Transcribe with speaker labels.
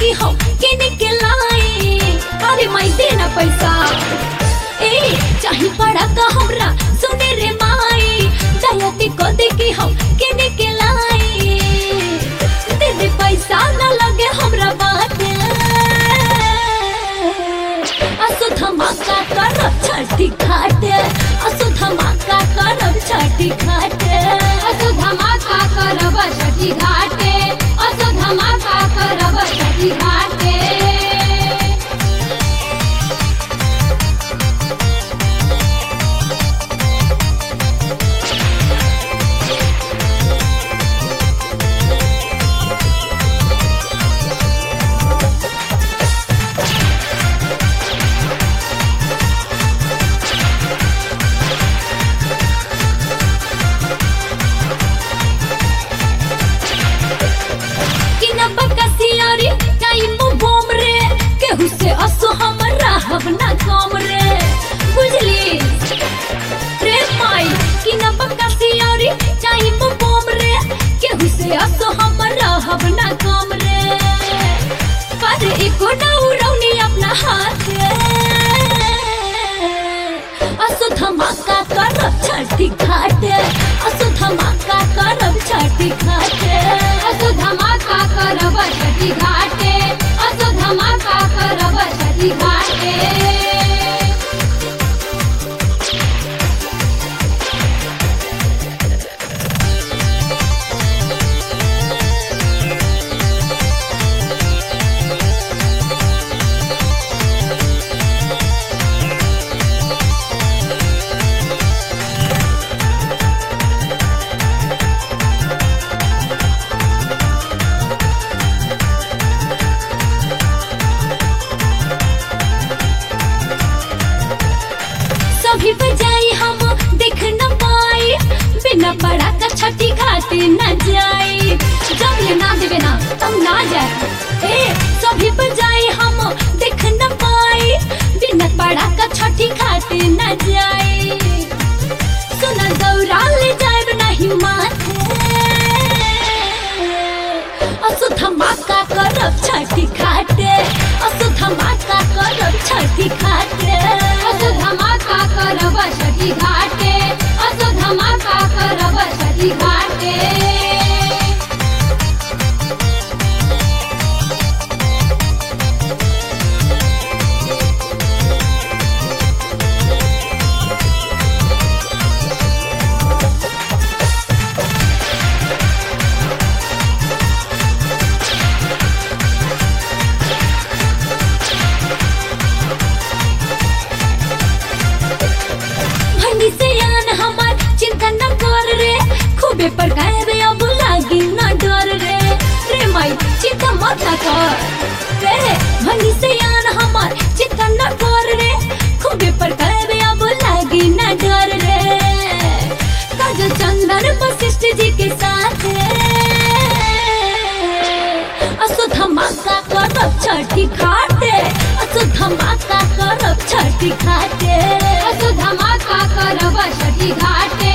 Speaker 1: कि हम के निकलाई अरे माई देना पैसा ए चाही पड़ा का हमरा सुने रे माई दयाती को दे कि हम के निकलाई दे दे पैसा न लगे हमरा बात असो धमाका करब छठी घाट असो धमाका करब छठी घाट
Speaker 2: असो धमाका करब छठी घाटे असो धमाका करब छठी घाटे
Speaker 1: असो हमरा हवना काम रे बुझली रे माई कि न बका सियारी चाही बम रे केहू से असो हमरा हवना काम रे पर एको डौरौनी अपना हाथ असो धमाका करब छठी घाट असो धमाका करब छठी घाट
Speaker 2: असो धमाका करब छठी घाटे असो धमाका करब छठी घाटे
Speaker 1: सभी बजाई हम देख न पाई बिना पड़ा का छठी घाट न जाई जब ये ना देवे ना तब ना जाए ए सभी बजाई हम देख न पाई बिना पड़ा का छठी घाट न जाई सुना दौरा ले जाए नहीं माथे असो धमाका करब छठी घाट असो धमाका करब छठी घाट
Speaker 2: असो धमाका करब छठी घाटे असो धमाका करब छठी घाटे
Speaker 1: भंडी से आन हमार चिंता न कर रे खूबे पर गायबे अब लागी न डर रे रे माई चिंता मत कर रे भंडी से आन हमार चिंता न कर रे खूबे पर गायबे अब लागी न डर रे काजल चंदन वशिष्ठ जी के साथ असो धमाका करब छठी घाट असो धमाका करब छठी घाट
Speaker 2: असो धमाका करब छठी घाटे